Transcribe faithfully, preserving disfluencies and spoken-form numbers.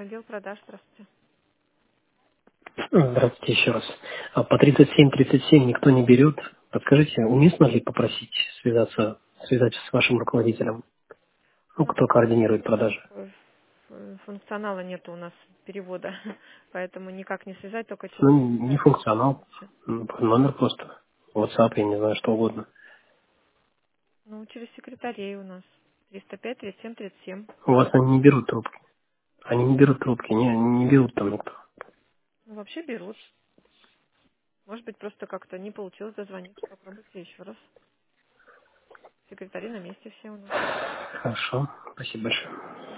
Отдел продаж, здравствуйте. Здравствуйте еще раз. А по тридцать семь тридцать семь никто не берет. Подскажите, уместно ли попросить связаться, связаться с вашим руководителем? Ну, Ну, кто координирует продажи? э, ф- функционала нету у нас перевода, поэтому никак не связать, только через Ну, не секретарей. функционал. М, Номер просто. WhatsApp, я не знаю, что угодно. Ну, через секретарей у нас. триста пять тридцать семь тридцать семь. У вас они не берут трубки. Они не берут трубки, не, не берут там никто. Ну, вообще берут. Может быть, просто как-то не получилось дозвониться. Попробуйте еще раз. Секретари на месте все у нас. Хорошо, спасибо большое.